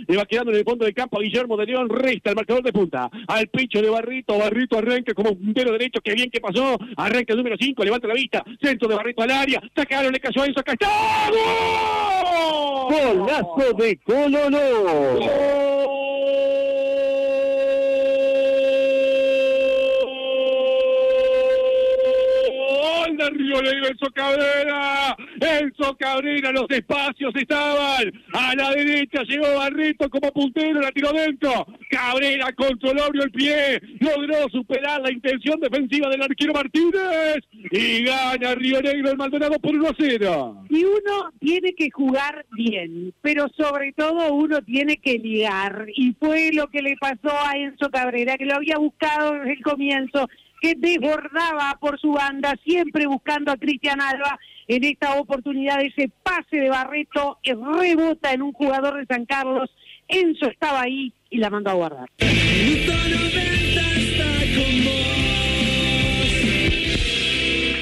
Le va quedando en el fondo del campo a Guillermo de León. Resta el marcador de punta. Al pecho de Barreto. Barreto arranca como puntero derecho. Qué bien que pasó. Arranca el número 5. Levanta la vista. Centro de Barreto al área. Sacaron, le cayó a Enzo. Acá está. ¡Gol! ¡Golazo de Cololo! ¡Gol de Río Negro! Enzo Cabrera, los espacios estaban a la derecha, llegó Barreto como puntero, la tiró dentro. Cabrera controló, abrió el pie, logró superar la intención defensiva del arquero Martínez y gana Río Negro el Maldonado por 1-0. Y uno tiene que jugar bien, pero sobre todo uno tiene que ligar, y fue lo que le pasó a Enzo Cabrera, que lo había buscado desde el comienzo, que desbordaba por su banda, siempre buscando a Cristian Alba. En esta oportunidad ese pase de Barreto rebota en un jugador de San Carlos. Enzo estaba ahí y la mandó a guardar.